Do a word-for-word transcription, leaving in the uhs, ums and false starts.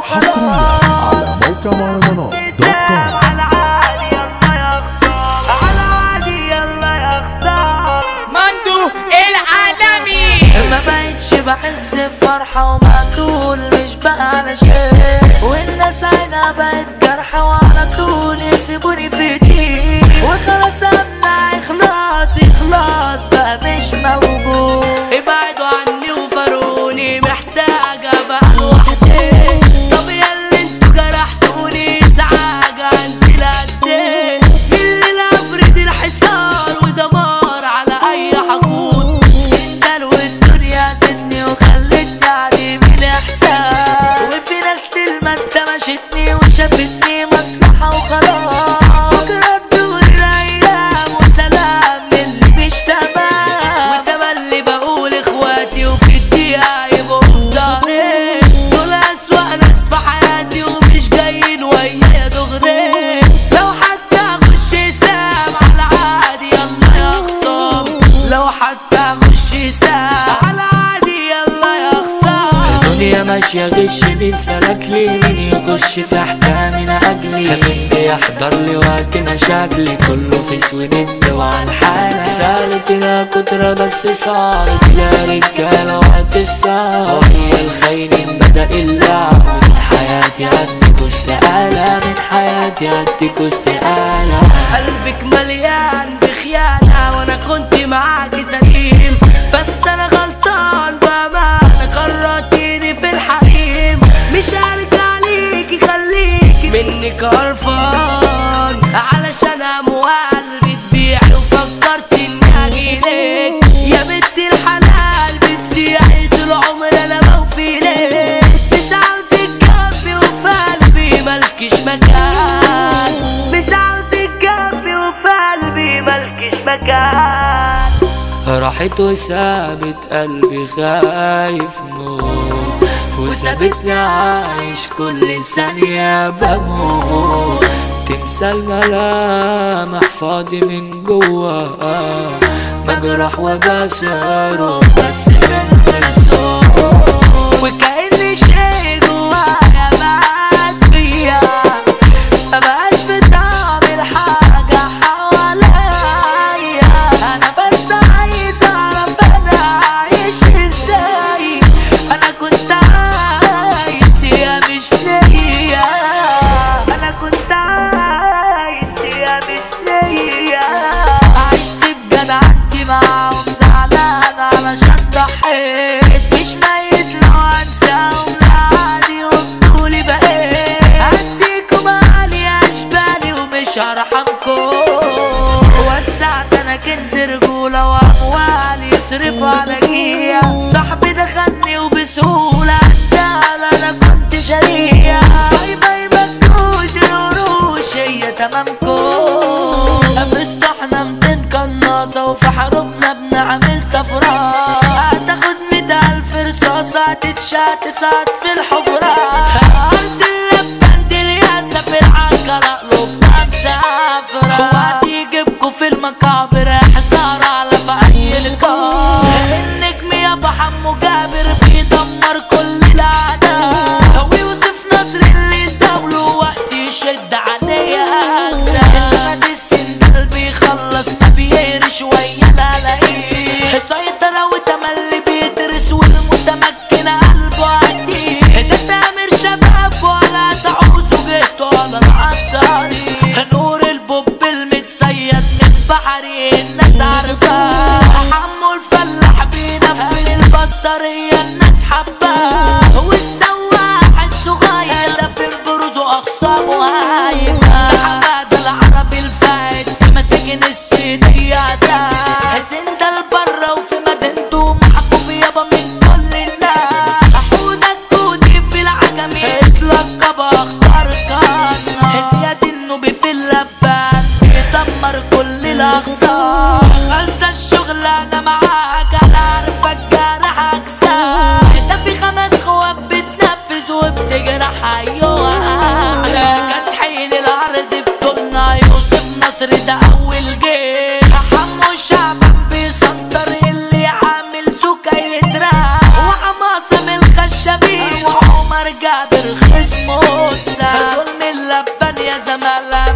حصريا على موقع مهرجانات دوت كوم. على عادي يلا يختار، على عادي يلا يختار مندو العالمي. ما بقتش بحس بفرحة ومقتول مش بقى على شيء، والناس عينها بقت جرحة وعلى طول يسيبوني في ايدي، وخلاص امنع اخلاص اخلاص بقى مش موجود. ابعدوا عني وفارقوني محتاجة بقى لوحدي. طب ياللي انتوا جرحتوني سعاجة انتي لقدي من الليلة افرد الحصار ودمار على اي حقود. سندل والدنيا زدني وخلتني اعدي بالاحساس، وفي ناس للمادة مشتني وشافتني مصلحة وخلاص. بكرة تدور الايام وسلام للي مش تمام، وتملي بقول اخواتي وفي الدقيقة يبقوا في ضهري. دول اسوأ ناس في حياتي ومش جايين ويايا دغري. لو حتى اخش سام على عادي يلا يا خصام، لو حتى اخش سام على عادي يلا يا خصام. الدنيا ماشية غش مين سلك لي، مين يخش في احكامنا اجلي، مين بيحضر لي وقت مشاكلي، كله في سويد وعلى الحالة. سالت لها كترة بس صارت لا رجالة وقت الساعة، وهي الخاينين بدأ اللعب. من حياتي عدك واستقالة، من حياتي عدك واستقالة. قلبك مليان بخيانة وانا كنت معاكي سليم، بس انا غلطان بأمانة قررتيني في الحريم. مش هرجع ليكي خليكي منك قرفان، علشان اموال بتبيعي وفكرت اني اجيلك. يا بنت الحلال بتسيعي طول عمر انا بوفيلك. مش عاوزك جنبي وفي قلبي مالكش مكان، مش عاوزك جنبي وفي قلبي مالكش مكان. راحت وسابت قلبي خايف موت، وسابتني عايش كل ثانية بموت. تمثال ملامح فاضي من جوا، مجرح وبسره بس من غير صوت، وكأن شيء جوايا مات فيا. مبقاش في طعم الحاجة حواليا، أنا بس عايز أعرف أنا عايش إزاي. أنا كنت عايش ليا مش ليا، انا كنت عايش يا مش ليا. عشت بجدعنتي معاهم زعلان علشان ضحيت. مش ميت لو انساهم لعادي وبطولي بقيت. هديكم علي اشبالي ومش هرحمكم. وسعت انا كنز رجولة واموالي يصرفوا على جيا. صاحبي دخلني وبسهولة احتال انا كنت شرية. باي باي مجهود القروش هي تمامكم. افرست احنا ميتين قناصة وفي حروبنا بنعمل تفرقة. هتاخد مية الف رصاصة هتتشات ساعات في الحفرة. ارض اللبان دي الياسة في العجلة قلوبنا مسافرة. وهتيجيبكوا في المقابر حصار على في اي لقاء. النجم يابا حمو جابر بيدمر كل الاعداء. ويوسف نصر اللي زاوله وقت يشد عليه اجزاء. اسمه السندل بيخلص ما بيهرش ويا لا لاقيه. سيطرة وتملي بيدرس والمتمكن قلبه عديه. ده تامر شباب ولا تعوزوا جيتوا على العطاري. نور البوب المتسيد من بحري الناس عارفاه. حمو الفلاح بينفذ البطارية الناس حباه. والسواح الصغير ده في البروز واخصامه هايمة. ده حماد العربي الفايت في مساجن السيدية عزاه. سندل برا وفي مدينته محبوب يابا من كل الناس. حودة الكودي في العجمي اتلقب اخطر قانا. زياد النوبي في اللبان بيدمر كل الاخصام. خلص الشغل انا معاك انا عارفك جارح اجسام. ده في خمس خوات بتنفذ وبتجرح ايوه. كاسحين الارض بطولنا يوسف نصر ده اول جيل. حمو الشعب بيسنطر اللي عامل سكة يتراح. وعماصم الخشبين وعمر جابر خصم جمالها